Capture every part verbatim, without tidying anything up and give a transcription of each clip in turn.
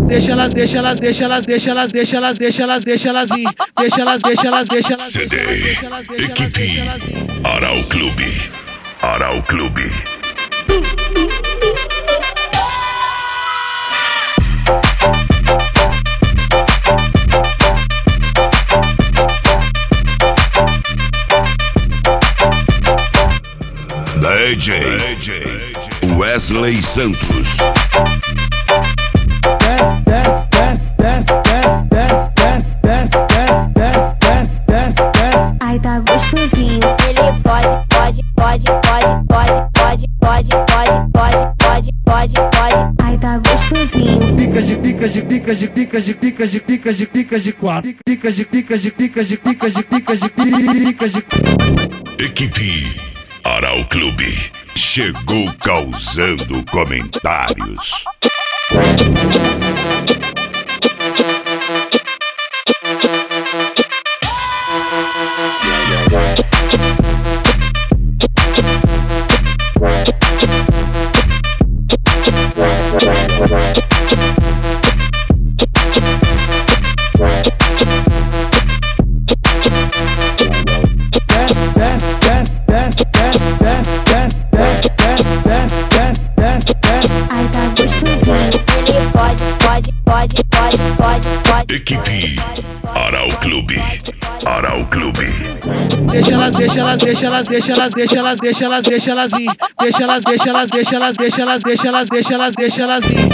Deixa elas, deixa elas, deixa elas, deixa elas, deixa elas, deixa elas, deixa elas vir. Deixa elas, deixa elas, deixa elas, C D, equipe, Aral Clube, Aral Clube. D J Wesley Santos. Desce, desce, desce, desce, desce, desce, desce, desce, desce, desce, desce, desce. Ai, tá gostosinho. Ele pode, pode, pode, pode, pode, pode, pode, pode, pode, pode, pode, pode. Ai, tá gostosinho. Pica de pica de pica de pica de pica de pica de pica de quatro. Pica de pica de pica de pica de pica de pica de. Equipe Aral Clube chegou causando comentários. Equipe Aral Clube, Aral Clube. Deixa elas, deixa elas, deixa elas, deixa elas, deixa elas, deixa elas, deixa elas vir. Deixa elas, deixa elas, deixa elas, deixa elas, deixa elas, deixa elas, deixa elas vir.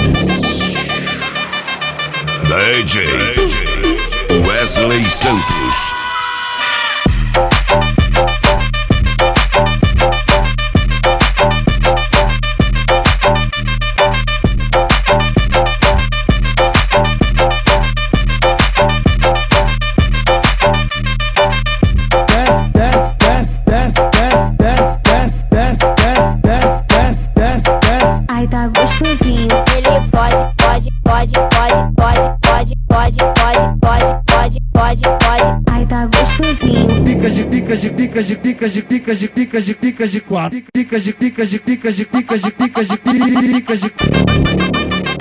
D J Wesley Santos. Ai, tá gostosinho. Ele pode, pode, pode, pode, pode, pode, pode, pode, pode, pode, pode, pode. Ai, tá gostosinho. Pica de pica de pica de pica de pica de pica de pica de quatro. Pica de pica de pica de pica de pica de pica de.